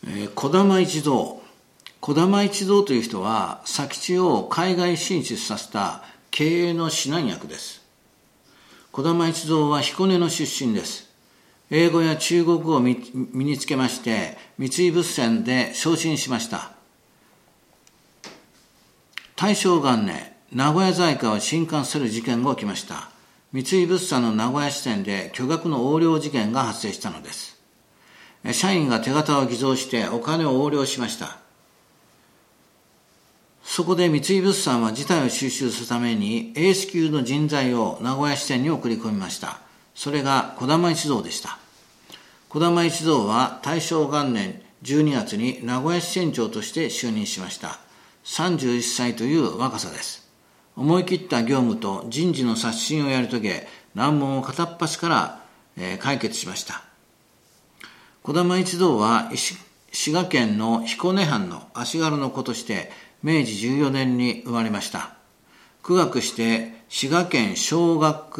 児玉一蔵。児玉一蔵という人は、佐吉を海外進出させた経営の指南役です。児玉一蔵は彦根の出身です。英語や中国語を身につけまして、三井物産で昇進しました。大正元年、名古屋財貨を震撼する事件が起きました。三井物産の名古屋支店で巨額の横領事件が発生したのです。社員が手形を偽造してお金を横領しました。そこで三井物産は事態を収拾するためにエース級の人材を名古屋支店に送り込みました。それが児玉一蔵でした。児玉一蔵は大正元年12月に名古屋支店長として就任しました。31歳という若さです。思い切った業務と人事の刷新をやり遂げ、難問を片っ端から、解決しました。児玉一蔵は滋賀県の彦根藩の足軽の子として明治14年に生まれました。苦学して滋賀県商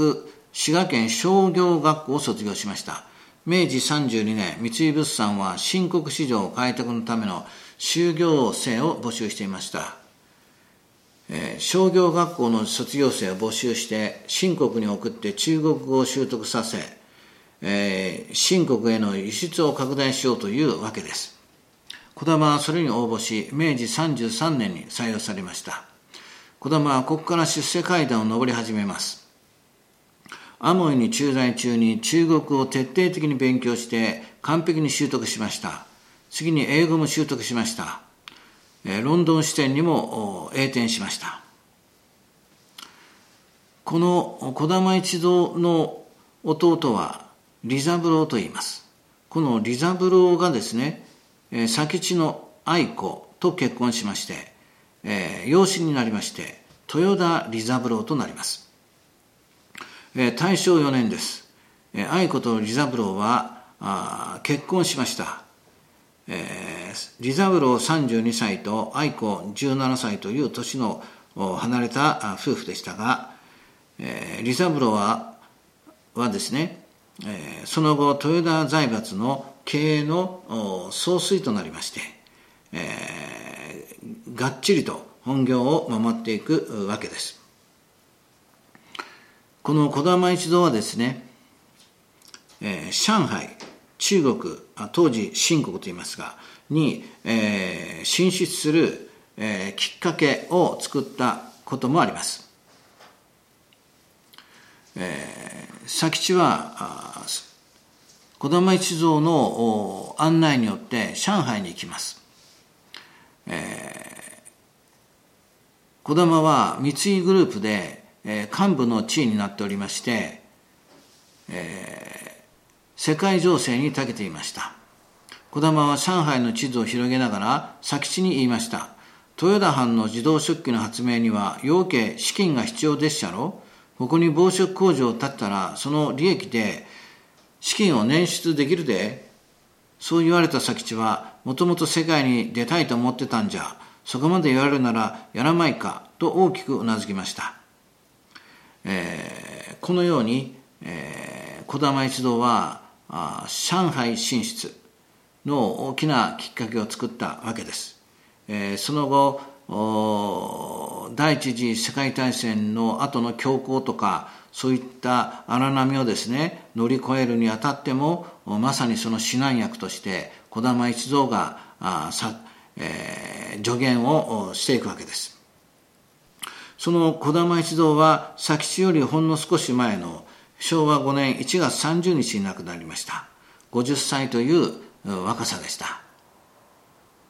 業学校を卒業しました。明治32年、三井物産は新国市場開拓のための修行生を募集していました。商業学校の卒業生を募集して新国に送って中国語を習得させ、新国への輸出を拡大しようというわけです。児玉はそれに応募し、明治33年に採用されました。児玉はここから出世階段を上り始めます。アモイに駐在中に中国語を徹底的に勉強して完璧に習得しました。次に英語も習得しました。ロンドン支店にも栄転しました。この児玉一蔵の弟は利三郎と言います。この利三郎がですね、佐吉の愛子と結婚しまして、養子になりまして、豊田利三郎となります。大正4年です。愛子と利三郎は結婚しました。利三郎32歳と愛子17歳という年の離れた夫婦でしたが、利三郎はですね、その後豊田財閥の経営の総帥となりまして、がっちりと本業を守っていくわけです。この児玉一蔵はですね、上海、中国、当時清国と言いますが、に、進出する、きっかけを作ったこともあります。佐吉は児玉一蔵の案内によって上海に行きます。児玉は三井グループで幹部の地位になっておりまして、世界情勢に長けていました。児玉は上海の地図を広げながら佐吉に言いました。豊田藩の自動食器の発明には要件資金が必要でっしゃろ。ここに紡織工場を建てたらその利益で資金を捻出できるで。そう言われた佐吉はもともと世界に出たいと思ってたんじゃ。そこまで言われるならやらまいかと大きくうなずきました。このように、児玉一蔵は上海進出の大きなきっかけを作ったわけです。その後第一次世界大戦の後の恐慌とかそういった荒波をですね乗り越えるにあたってもまさにその指南役として児玉一蔵が助言をしていくわけです。その児玉一蔵は佐吉よりほんの少し前の昭和5年1月30日に亡くなりました。50歳という若さでした。